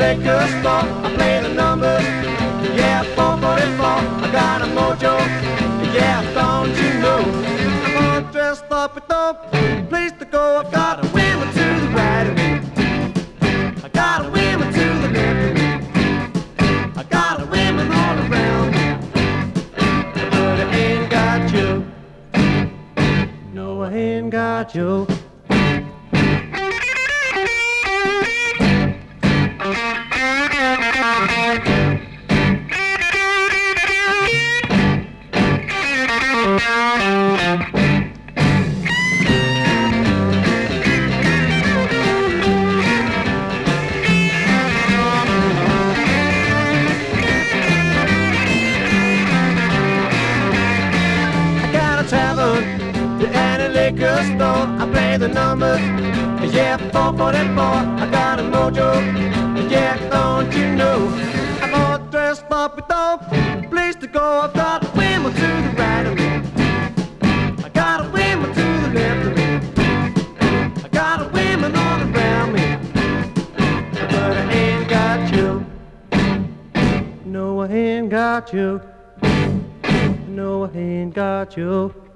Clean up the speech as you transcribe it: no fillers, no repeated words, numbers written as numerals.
liquor store. I play the numbers, yeah, 444. I got a mojo, yeah, don't you know? I'm all dressed up with no place to go. I've got a women to the right of me, I got a women to the left of me, I got a women all around me, but I ain't got you. No, I ain't got you. Liquor store, I play the numbers, yeah, 444. I got a mojo, yeah, don't you know? I'm all dressed up with no place to go. I've got women to the right of me, I got a women to the left of me, I got a women all around me, but I ain't got you. No, I ain't got you. No, I ain't got you.